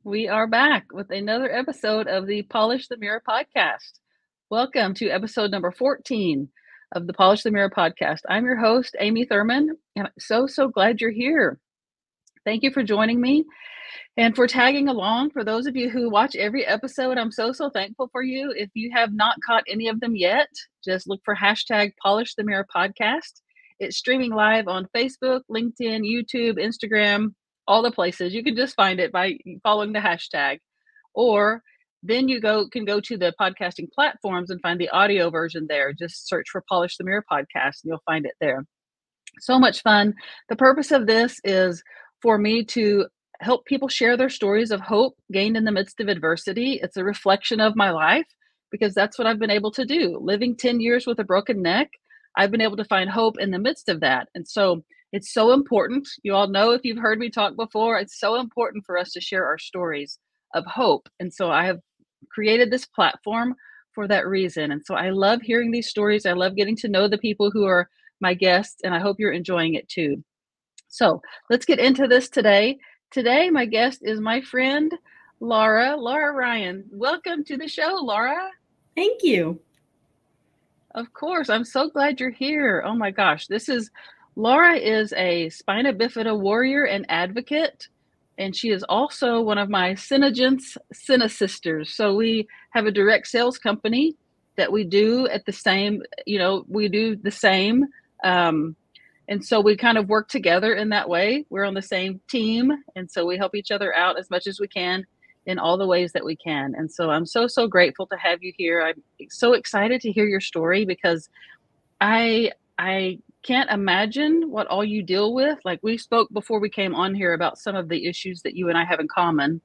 We are back with another episode of the Polish the Mirror podcast. Welcome to episode number 14 of the Polish the Mirror podcast. I'm your host, Amy Thurman, and I'm so glad you're here. Thank you for joining me and for tagging along. For those of you who watch every episode, I'm so thankful for you. If you have not caught any of them yet, just look for hashtag Polish the Mirror podcast. It's streaming live on Facebook, LinkedIn, YouTube, Instagram, all the places. You can just find it by following the hashtag. Or then you can go to the podcasting platforms and find the audio version there. Just search for Polish the Mirror podcast and you'll find it there. So much fun. The purpose of this is for me to help people share their stories of hope gained in the midst of adversity. It's a reflection of my life because that's what I've been able to do. Living 10 years with a broken neck, I've been able to find hope in the midst of that. And so it's so important. You all know, if you've heard me talk before, it's so important for us to share our stories of hope. And so I have created this platform for that reason. And so I love hearing these stories. I love getting to know the people who are my guests, and I hope you're enjoying it too. So let's get into this today. Today, my guest is my friend, Laura Ryan. Welcome to the show, Laura. Thank you. Of course. I'm so glad you're here. Oh my gosh. Laura is a spina bifida warrior and advocate, and she is also one of my Synagence Sisters. So we have a direct sales company that we do at the same, we do the same. And so we kind of work together in that way. We're on the same team. And so we help each other out as much as we can in all the ways that we can. And so I'm so grateful to have you here. I'm so excited to hear your story because I can't imagine what all you deal with. Like, we spoke before we came on here about some of the issues that you and I have in common.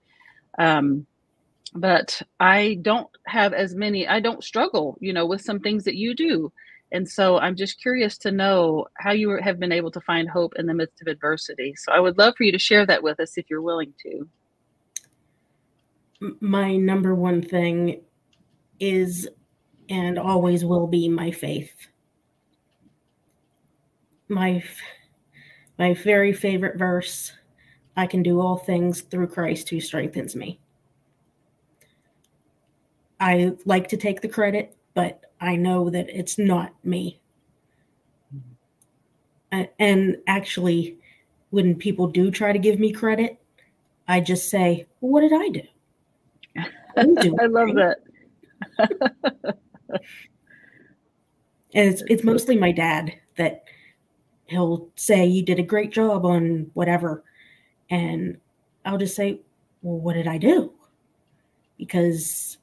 But I don't have I don't struggle, with some things that you do. And so I'm just curious to know how you have been able to find hope in the midst of adversity. So I would love for you to share that with us if you're willing to. My number one thing is and always will be my faith. My very favorite verse, I can do all things through Christ who strengthens me. I like to take the credit, but I know that it's not me. And actually, when people do try to give me credit, I just say, well, what did I do? I love that. And it's mostly my dad that he'll say, you did a great job on whatever. And I'll just say, well, what did I do? Because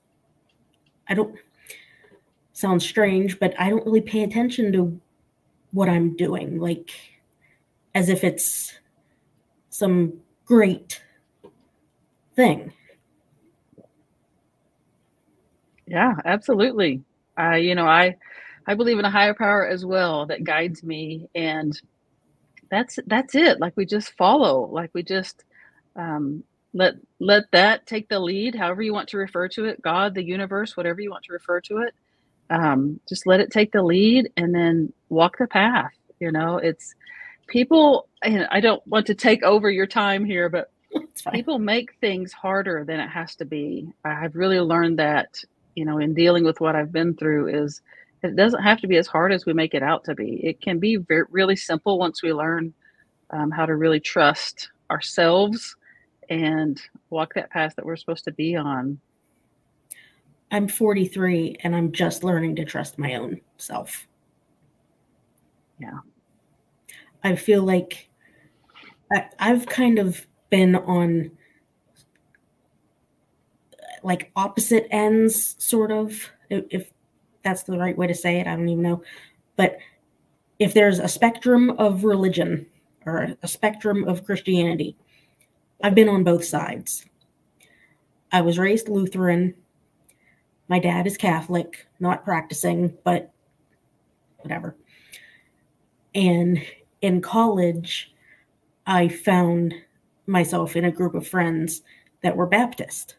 sounds strange, but I don't really pay attention to what I'm doing, like as if it's some great thing. Yeah, absolutely. I believe in a higher power as well that guides me, and that's it. Like, we just follow, like we just let that take the lead, however you want to refer to it, God, the universe, whatever you want to refer to it. Just let it take the lead and then walk the path. It's people, and I don't want to take over your time here, but people make things harder than it has to be. I've really learned that, in dealing with what I've been through, is it doesn't have to be as hard as we make it out to be. It can be really simple once we learn how to really trust ourselves and walk that path that we're supposed to be on. I'm 43 and I'm just learning to trust my own self. Yeah. I feel like I've kind of been on like opposite ends, sort of, if that's the right way to say it. I don't even know. But if there's a spectrum of religion or a spectrum of Christianity, I've been on both sides. I was raised Lutheran. My dad is Catholic, not practicing, but whatever. And in college, I found myself in a group of friends that were Baptist.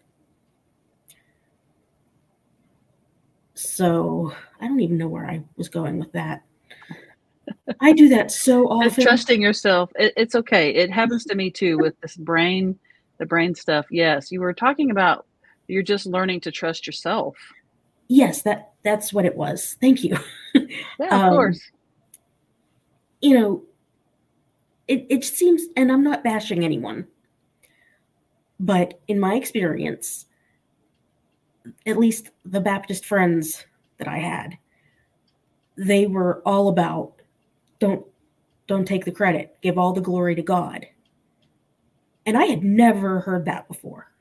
So I don't even know where I was going with that. I do that so often. Trusting yourself. It's okay. It happens to me too with this brain The brain stuff. Yes. You were talking about you're just learning to trust yourself. Yes, that's what it was. Thank you. Yeah, of course. You know, it seems, and I'm not bashing anyone, but in my experience, at least the Baptist friends that I had, they were all about don't take the credit, give all the glory to God. And I had never heard that before.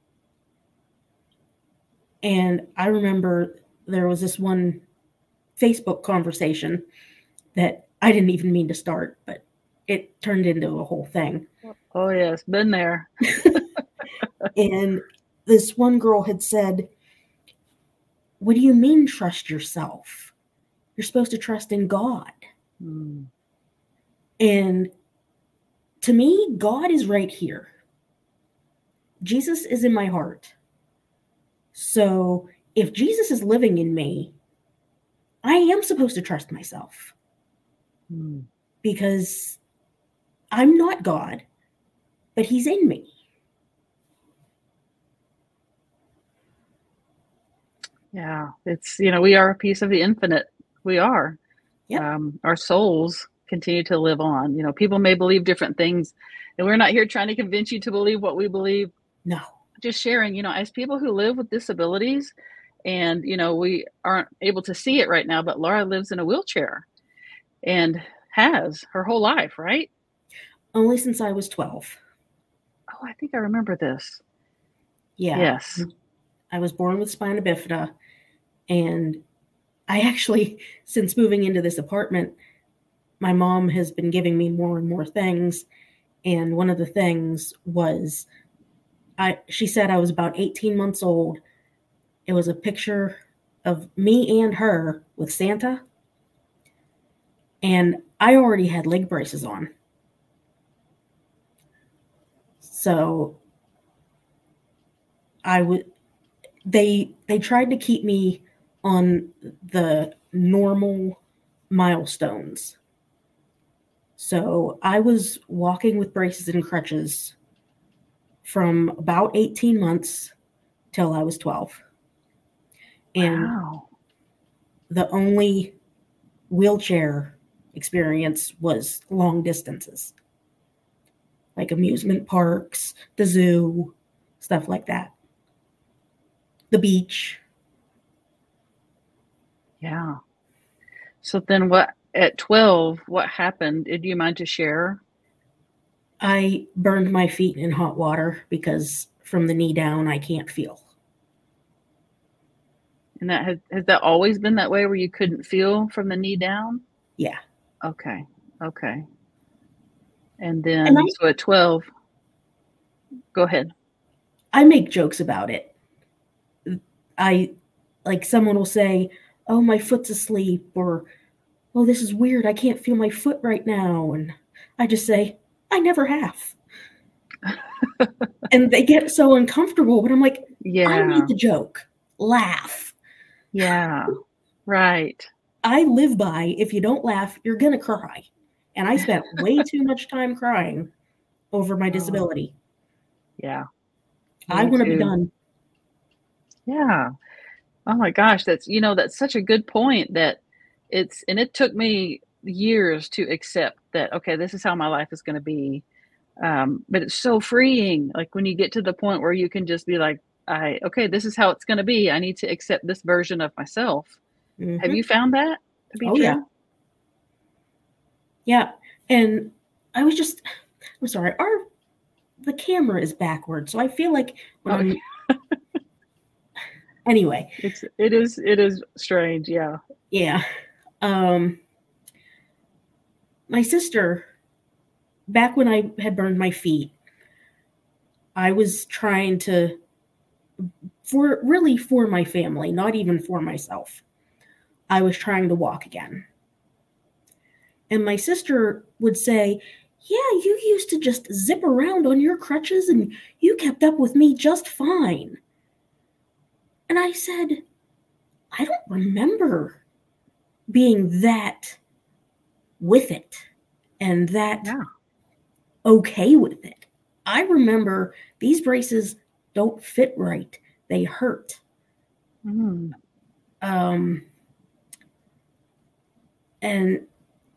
And I remember there was this one Facebook conversation that I didn't even mean to start, but it turned into a whole thing. Oh, yes, been there. And this one girl had said, "What do you mean trust yourself? You're supposed to trust in God." Mm. And to me, God is right here. Jesus is in my heart. So if Jesus is living in me, I am supposed to trust myself. Mm. Because I'm not God, but he's in me. Yeah, it's, we are a piece of the infinite. We are. Yep. Our souls continue to live on. People may believe different things, and we're not here trying to convince you to believe what we believe. No. Just sharing, as people who live with disabilities, and, we aren't able to see it right now, but Laura lives in a wheelchair and has her whole life, right? Only since I was 12. Oh, I think I remember this. Yeah. Yes. I was born with spina bifida, and I actually, since moving into this apartment, my mom has been giving me more and more things. And one of the things was, she said I was about 18 months old. It was a picture of me and her with Santa. And I already had leg braces on. So they tried to keep me on the normal milestones. So I was walking with braces and crutches from about 18 months till I was 12. And wow. The only wheelchair experience was long distances, like amusement parks, the zoo, stuff like that. The beach. Yeah. So then at 12, what happened? Do you mind to share? I burned my feet in hot water because from the knee down, I can't feel. And has that always been that way where you couldn't feel from the knee down? Yeah. Okay. And then, so at 12, go ahead. I make jokes about it. Someone will say, "Oh, my foot's asleep," or, "Oh, this is weird. I can't feel my foot right now." And I just say, "I never have." And they get so uncomfortable, but I'm like, Yeah. I made the joke. Laugh. Yeah. Right. I live by, if you don't laugh, you're going to cry. And I spent way too much time crying over my disability. Yeah. I want to be done. Yeah. Oh my gosh, that's such a good point and it took me years to accept that, okay, this is how my life is going to be. But it's so freeing. Like when you get to the point where you can just be like, okay, this is how it's going to be. I need to accept this version of myself. Mm-hmm. Have you found that to be true? Yeah. Yeah. And I'm sorry, the camera is backwards. So I feel like when anyway, it is strange. Yeah. Yeah. My sister, back when I had burned my feet, I was trying to, for my family, not even for myself, I was trying to walk again. And my sister would say, "Yeah, you used to just zip around on your crutches and you kept up with me just fine." And I said, I don't remember being that with it and that okay with it. I remember these braces don't fit right. They hurt. Mm. And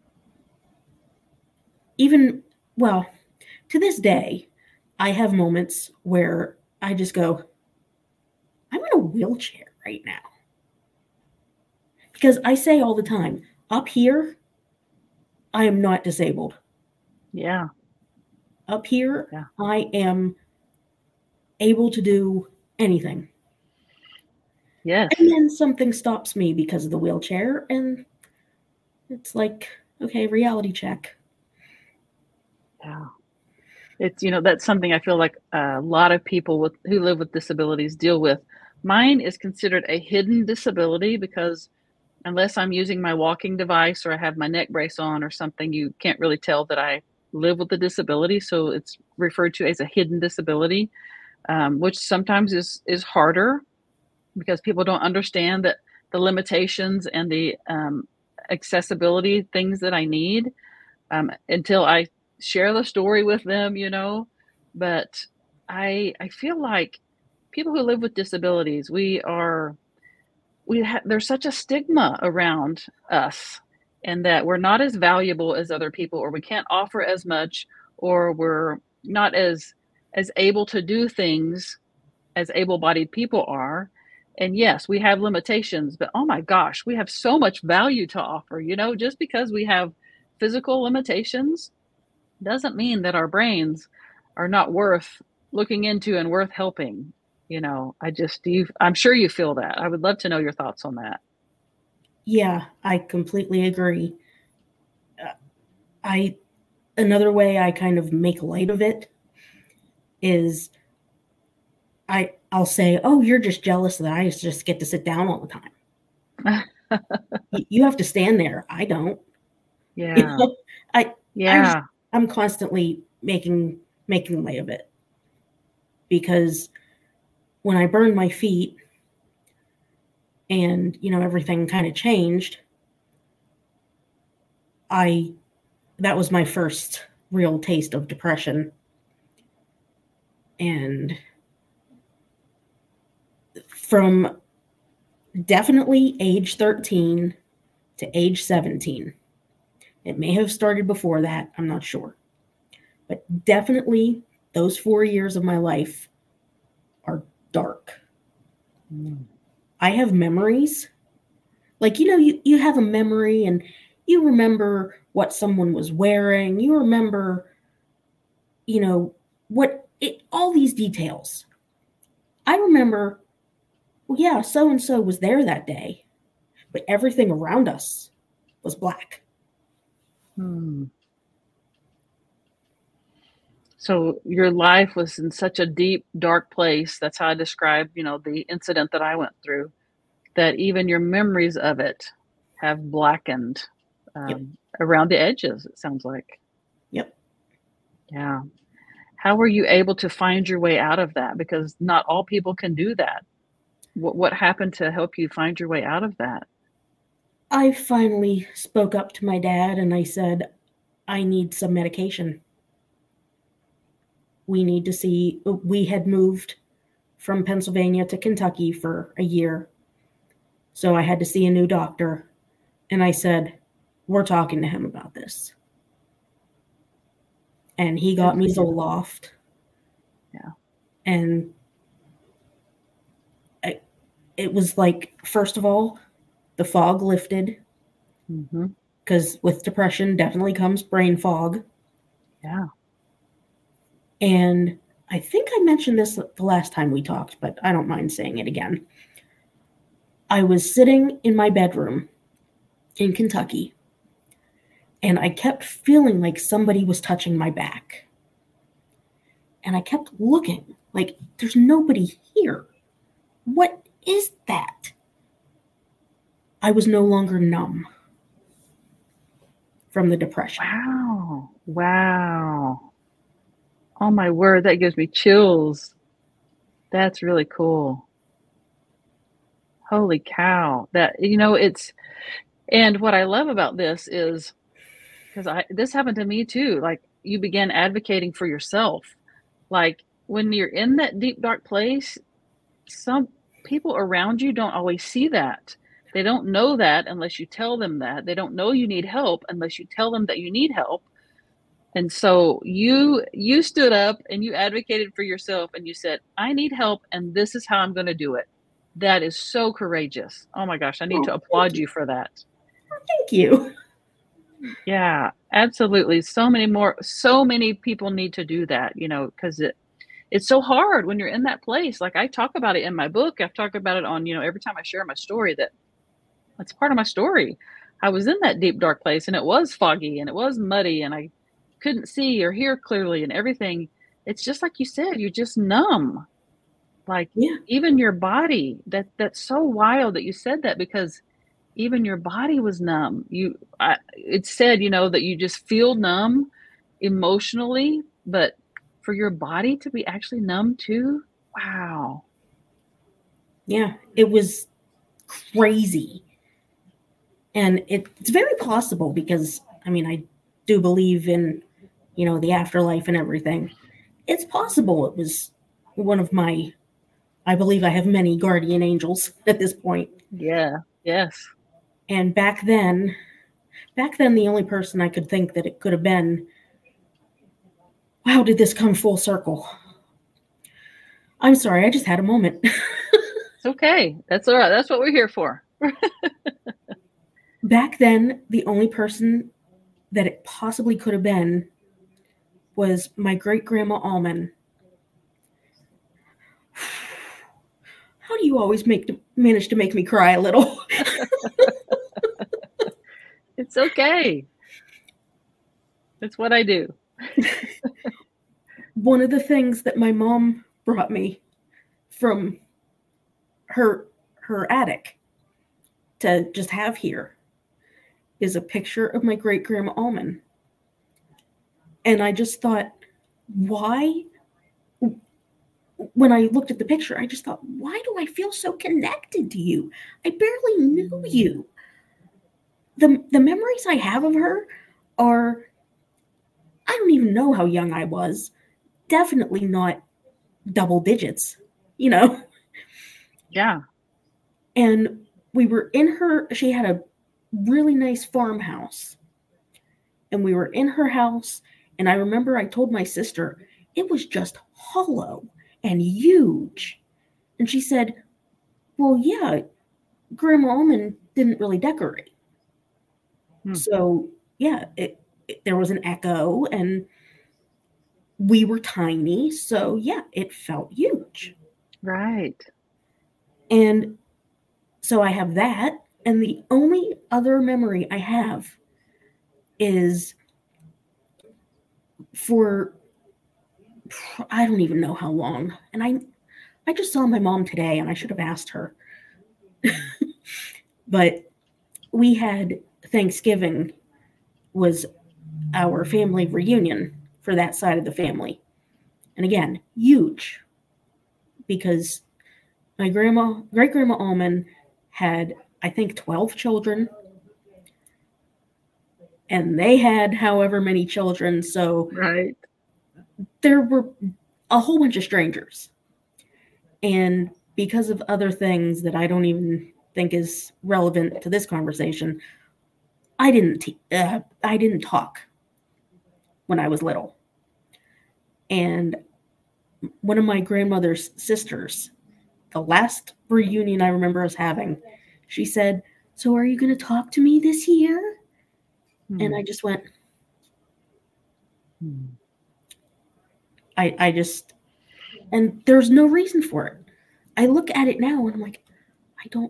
even, well, to this day, I have moments where I just go, I'm in a wheelchair right now. Because I say all the time, up here, I am not disabled. Yeah. Up here, Yeah. I am able to do anything. Yes. And then something stops me because of the wheelchair, and it's like, okay, reality check. Yeah. It's, that's something I feel like a lot of people who live with disabilities deal with. Mine is considered a hidden disability because unless I'm using my walking device or I have my neck brace on or something, you can't really tell that I live with a disability. So it's referred to as a hidden disability, which sometimes is harder because people don't understand that the limitations and the accessibility things that I need until I share the story with them, But I feel like people who live with disabilities, there's such a stigma around us, and that we're not as valuable as other people, or we can't offer as much, or we're not as able to do things as able-bodied people are. And yes, we have limitations, but oh my gosh, we have so much value to offer. Just because we have physical limitations doesn't mean that our brains are not worth looking into and worth helping. I'm sure you feel that. I would love to know your thoughts on that. Yeah, I completely agree. I Another way I kind of make light of it is I'll say, "Oh, you're just jealous that I just get to sit down all the time. You have to stand there. I don't." You Yeah. know, I I just Yeah. I'm constantly making light of it because when I burned my feet and everything kind of changed, I that was my first real taste of depression. And from definitely age 13 to age 17, it may have started before that, I'm not sure. But definitely those 4 years of my life are dark. Mm. I have memories. Like, you have a memory and you remember what someone was wearing. You remember, all these details. I remember, well, yeah, so and so was there that day, but everything around us was black. Hmm. So your life was in such a deep, dark place. That's how I describe, the incident that I went through, that even your memories of it have blackened Yep. around the edges, it sounds like. Yep. Yeah. How were you able to find your way out of that? Because not all people can do that. What happened to help you find your way out of that? I finally spoke up to my dad and I said, I need some medication. We had moved from Pennsylvania to Kentucky for a year. So I had to see a new doctor. And I said, we're talking to him about this. And he Good got for me you. Zoloft. Yeah. And it was like, first of all, the fog lifted Hmm. because with depression definitely comes brain fog. Yeah. And I think I mentioned this the last time we talked, but I don't mind saying it again. I was sitting in my bedroom in Kentucky, and I kept feeling like somebody was touching my back. And I kept looking like there's nobody here. What is that? I was no longer numb from the depression. Wow. Wow. Oh my word, that gives me chills. That's really cool. Holy cow. And what I love about this is because this happened to me too. Like, you began advocating for yourself. Like when you're in that deep, dark place, some people around you don't always see that. They don't know that unless you tell them that. They don't know you need help unless you tell them that you need help. And so you stood up and you advocated for yourself and you said, "I need help and this is how I'm going to do it." That is so courageous. Oh my gosh, I need Oh, to thank applaud you. you for that. Thank you. Yeah, absolutely. So many people need to do that, because it's so hard when you're in that place. Like I talk about it in my book. I've talked about it on, every time I share my story that's part of my story. I was in that deep dark place and it was foggy and it was muddy and I couldn't see or hear clearly and everything. It's just like you said, you're just numb. Like Yeah. even your body, that's so wild that you said that because even your body was numb. It said, that you just feel numb emotionally, but for your body to be actually numb too, wow. Yeah. It was crazy. And it's very possible because, I mean, I do believe in, the afterlife and everything. It's possible it was one of my, I believe I have many guardian angels at this point. Yeah. Yes. And back then, the only person I could think that it could have been, wow, did this come full circle? I'm sorry, I just had a moment. It's okay. That's all right. That's what we're here for. Back then, the only person that it possibly could have been was my great grandma Alman. How do you always manage to make me cry a little? It's okay. It's what I do. One of the things that my mom brought me from her attic to just have here is a picture of my great grandma Alman. And I just thought, why? When I looked at the picture, I just thought, why do I feel so connected to you? I barely knew you. The memories I have of her are, I don't even know how young I was. Definitely not double digits, you know. Yeah. And we were in her, she had a really nice farmhouse. And we were in her house. And I remember I told my sister, it was just hollow and huge. And she said, well, yeah, Grandma Alman didn't really decorate. Hmm. So, yeah, there was an echo and we were tiny. So, yeah, it felt huge. Right. And so I have that. And the only other memory I have is for, I don't even know how long. And I just saw my mom today and I should have asked her. But we had Thanksgiving was our family reunion for that side of the family. And again, huge because my great grandma Alman had, I think, 12 children, and they had however many children. So Right. there were a whole bunch of strangers. And because of other things that I don't even think is relevant to this conversation, I didn't talk when I was little. And one of my grandmother's sisters, the last reunion I remember us having, she said, so are you going to talk to me this year? And Hmm. I just went, Hmm. I just, and there's no reason for it. I look at it now and I'm like, I don't,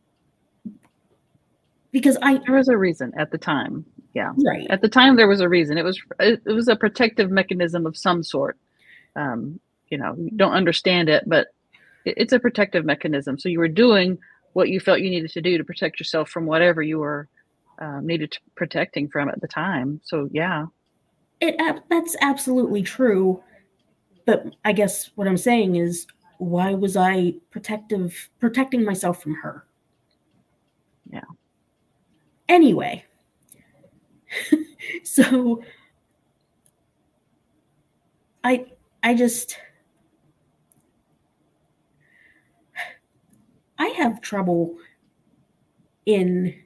because There was a reason at the time. Yeah. right. At the time, there was a reason. It was a protective mechanism of some sort. Um, you don't understand it, but it's a protective mechanism. So you were doing what you felt you needed to do to protect yourself from whatever you were needed to protecting from at the time. So yeah. That's absolutely true. But I guess what I'm saying is, why was I protecting myself from her? Yeah. Anyway, so I I have trouble in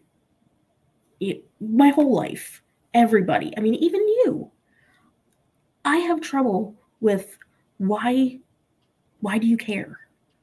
my whole life. Everybody, I mean, even you, I have trouble with why do you care?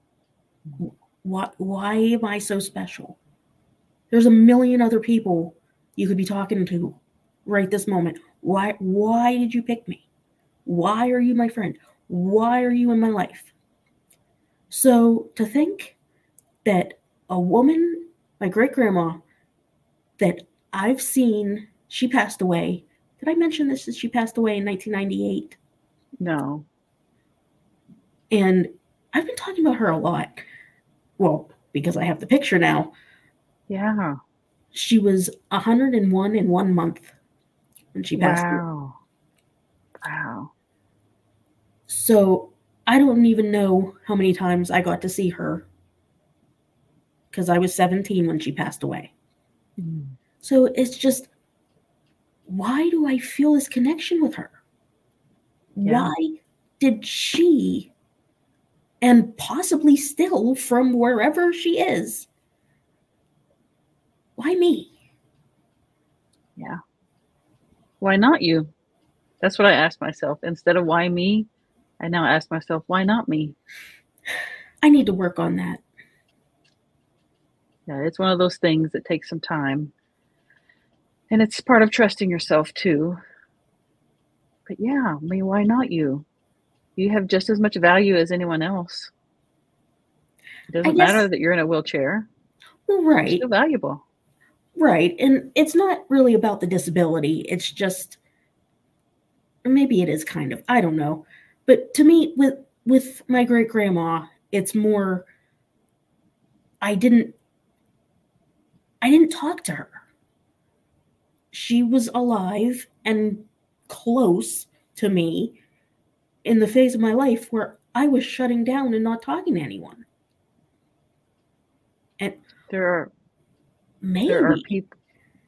Why am I so special? There's a million other people you could be talking to right this moment. Why did you pick me? Why are you my friend? Why are you in my life? So to think that a woman, my great grandma, that I've seen, she passed away. Did I mention this? That she passed away in 1998? No. And I've been talking about her a lot. Well, because I have the picture now. Yeah. She was 101 in 1 month when she passed away. Wow. So I don't even know how many times I got to see her because I was 17 when she passed away. Mm. So it's just, why do I feel this connection with her? Yeah. Why did she, and possibly still from wherever she is, why me? Yeah. Why not you? That's what I asked myself. Instead of why me, I now ask myself, why not me? I need to work on that. Yeah, it's one of those things that takes some time. And it's part of trusting yourself too. But yeah, I mean, why not you? You have just as much value as anyone else. It I doesn't guess, matter that you're in a wheelchair. well, You're still right. valuable. Right. And it's not really about the disability. It's just, maybe it is kind of, I don't know. But to me, with my great grandma, it's more, I didn't talk to her. She was alive and close to me in the phase of my life where I was shutting down and not talking to anyone. And There are maybe, people.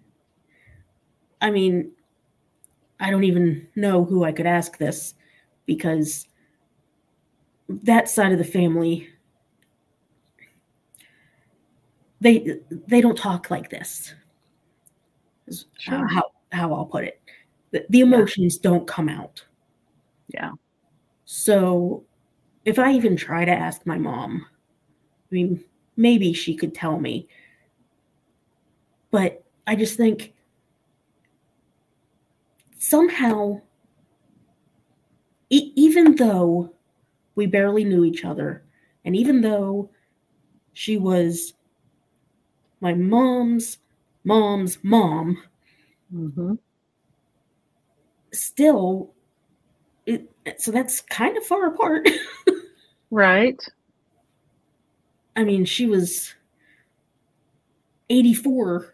I mean, I don't even know who I could ask this, because that side of the family, they don't talk like this. Sure. How I'll put it. The emotions don't come out. Yeah. So if I even try to ask my mom, I mean, maybe she could tell me. But I just think somehow, even though we barely knew each other, and even though she was my mom's mom, Mm-hmm. still, so that's kind of far apart. Right. I mean, she was 84,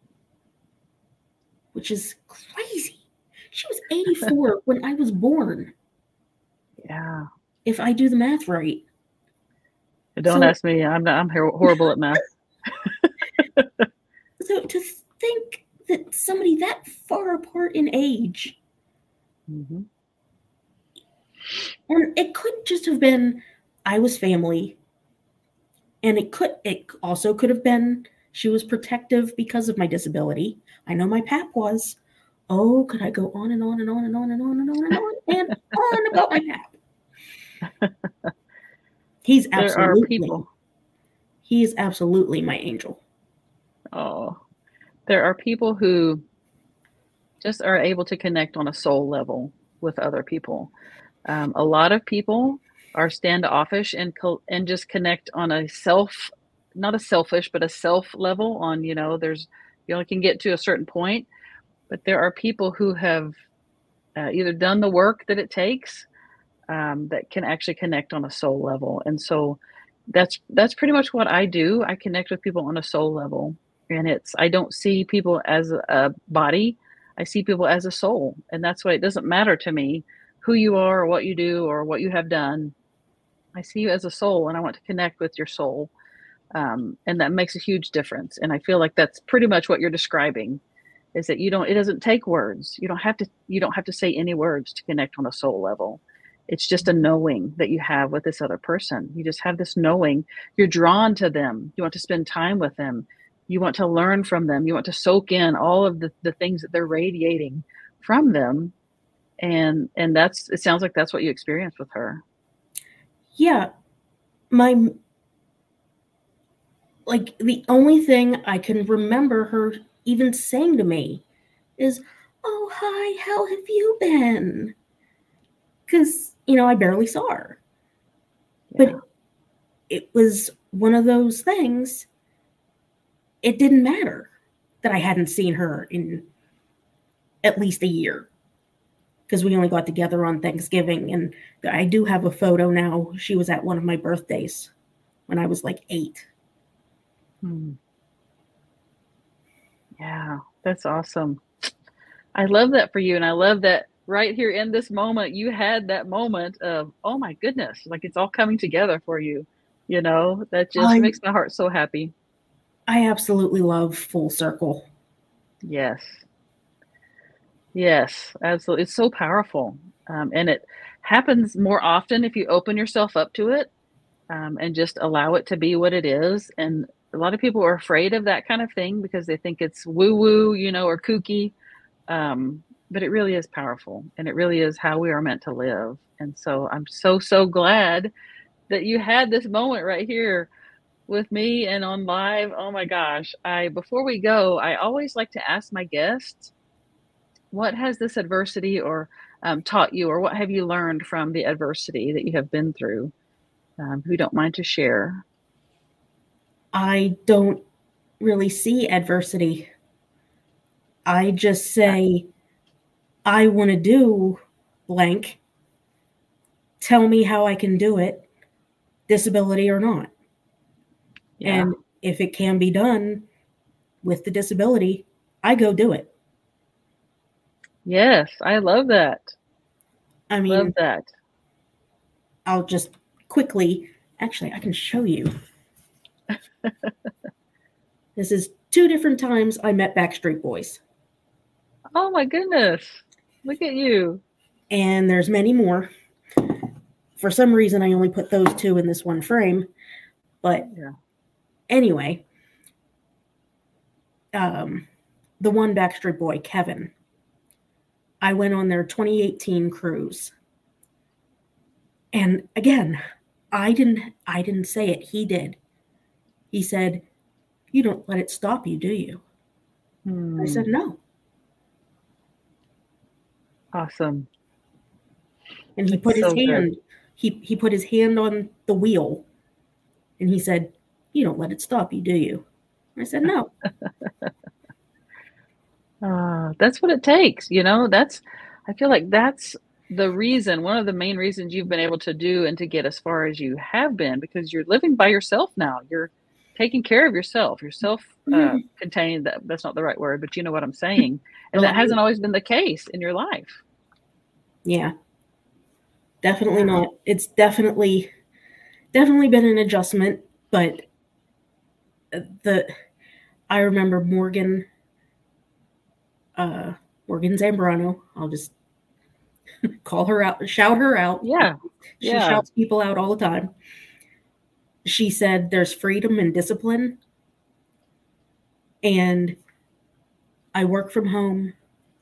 which is crazy. She was 84 when I was born, Yeah. if I do the math right. Don't So, ask me. I'm horrible at math. so to think that somebody that far apart in age, Mm-hmm. and it could just have been I was family, and it also could have been she was protective because of my disability. I know my pap was. Oh, could I go on and on and on and on and on and on and on and on about my pap? He's There are absolutely, people. he is absolutely my angel. Oh, there are people who just are able to connect on a soul level with other people. A lot of people are standoffish and just connect on a self, not a selfish, but a self level. On there's you only can get to a certain point, but there are people who have either done the work that it takes, that can actually connect on a soul level. And so that's pretty much what I do. I connect with people on a soul level, and I don't see people as a body. I see people as a soul, and that's why it doesn't matter to me who you are or what you do or what you have done. I see you as a soul, and I want to connect with your soul, and that makes a huge difference. And I feel like that's pretty much what you're describing. Is that you don't? It doesn't take words. You don't have to. You don't have to say any words to connect on a soul level. It's just a knowing that you have with this other person. You just have this knowing. You're drawn to them. You want to spend time with them. You want to learn from them. You want to soak in all of the things that they're radiating from them. And that's, it sounds like that's what you experienced with her. Yeah. Like the only thing I can remember her even saying to me is, "Oh, hi, how have you been?" Because, I barely saw her. Yeah. But it was one of those things, it didn't matter that I hadn't seen her in at least a year. Because we only got together on Thanksgiving. And I do have a photo now. She was at one of my birthdays when I was like 8. Yeah, that's awesome. I love that for you, and I love that right here in this moment, you had that moment of, "Oh my goodness," like, it's all coming together for you, That just I makes my heart so happy. I absolutely love full circle. Yes. Yes, absolutely, it's so powerful, and it happens more often if you open yourself up to it, and just allow it to be what it is, and a lot of people are afraid of that kind of thing because they think it's woo-woo, or kooky. But it really is powerful, and it really is how we are meant to live. And so I'm so, so glad that you had this moment right here with me and on live. Oh my gosh. Before we go, I always like to ask my guests, what has this adversity or taught you, or what have you learned from the adversity that you have been through? Who don't mind to share? I don't really see adversity. I just say, I want to do blank. Tell me how I can do it, disability or not. Yeah. And if it can be done with the disability, I go do it. Yes, I love that. I Love mean, that. I'll just quickly, actually, I can show you. This is 2 different times I met Backstreet Boys. Oh my goodness. Look at you. And there's many more. For some reason, I only put those 2 in this one frame. But Yeah. anyway, the one Backstreet Boy, Kevin, I went on their 2018 cruise. And again, I didn't say it. He did. He said, "You don't let it stop you, do you?" I said, Hmm. "No." Awesome. And he put It's his so good. hand, he put his hand on the wheel and he said, "You don't let it stop you, do you?" I said, "No." That's what it takes, I feel like that's the reason, one of the main reasons you've been able to do and to get as far as you have been, because you're living by yourself now. You're taking care of yourself. You're self Mhm. contained. That's not the right word, but you know what I'm saying. And that Reliant. hasn't always been the case in your life. Yeah, definitely Yeah. not. It's definitely been an adjustment, but the I remember Morgan Zambrano. I'll just call her out, shout her out. Yeah. She Yeah. shouts people out all the time. She said there's freedom and discipline, and I work from home.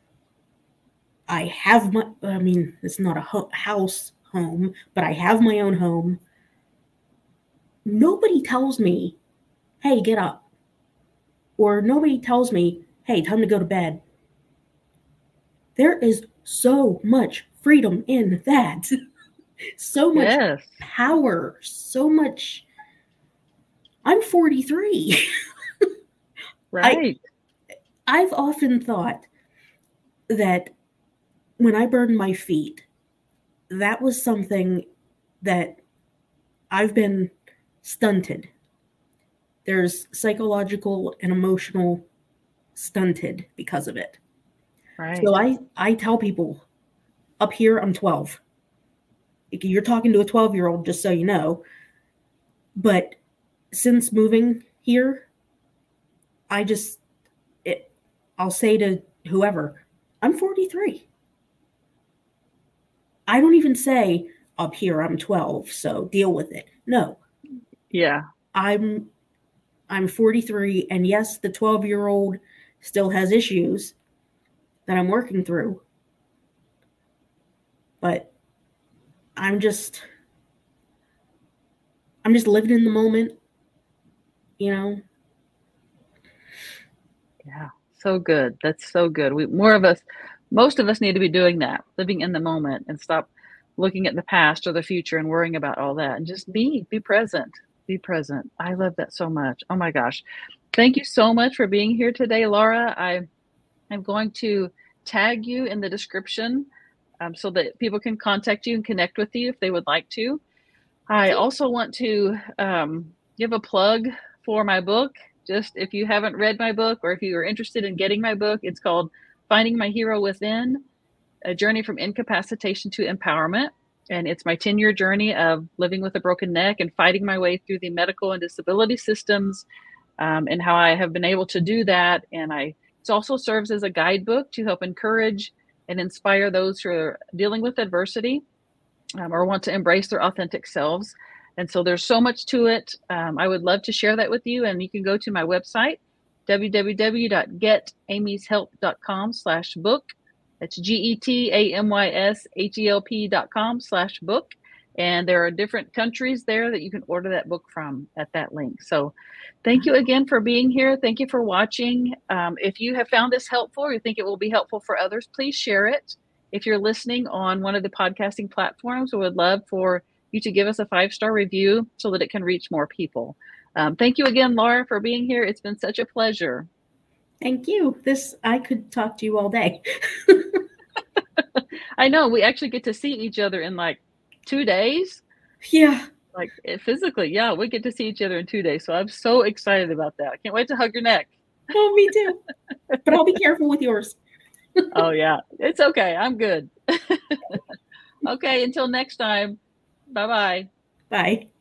It's not a house home, but I have my own home. Nobody tells me, "Hey, get up." Or nobody tells me, "Hey, time to go to bed." There is so much freedom in that. So much Yes. power, so much. I'm 43. I Right. I've often thought that when I burned my feet, that was something that I've been stunted. There's psychological and emotional stunted because of it. So Right. I tell people, up here I'm 12. You're talking to a 12-year-old, just so you know. But since moving here, I just it, I'll say to whoever, I'm 43. I don't even say up here I'm 12, so deal with it. No. Yeah. I'm 43, and yes, the 12-year-old still has issues that I'm working through. But I'm just living in the moment, you know. Yeah. So good. That's so good. Most of us need to be doing that, living in the moment and stop looking at the past or the future and worrying about all that and just be present. Be present. I love that so much. Oh my gosh. Thank you so much for being here today, Laura. I'm going to tag you in the description so that people can contact you and connect with you if they would like to. I also want to give a plug for my book. Just if you haven't read my book or if you are interested in getting my book, it's called Finding My Hero Within, A Journey from Incapacitation to Empowerment. And it's my 10-year journey of living with a broken neck and fighting my way through the medical and disability systems, and how I have been able to do that. And it also serves as a guidebook to help encourage and inspire those who are dealing with adversity or want to embrace their authentic selves. And so there's so much to it. I would love to share that with you. And you can go to my website, www.getamyshelp.com/book. That's GETAMYSHELP.com/book. And there are different countries there that you can order that book from at that link. So thank you again for being here. Thank you for watching. If you have found this helpful or you think it will be helpful for others, please share it. If you're listening on one of the podcasting platforms, we would love for you to give us a 5-star review so that it can reach more people. Thank you again, Laura, for being here. It's been such a pleasure. Thank you. I could talk to you all day. I know. We actually get to see each other in like 2 days. Yeah. Like physically. Yeah, we get to see each other in 2 days. So I'm so excited about that. I can't wait to hug your neck. Oh, me too. But I'll be careful with yours. Oh, yeah. It's okay. I'm good. Okay. Until next time. Bye-bye. Bye.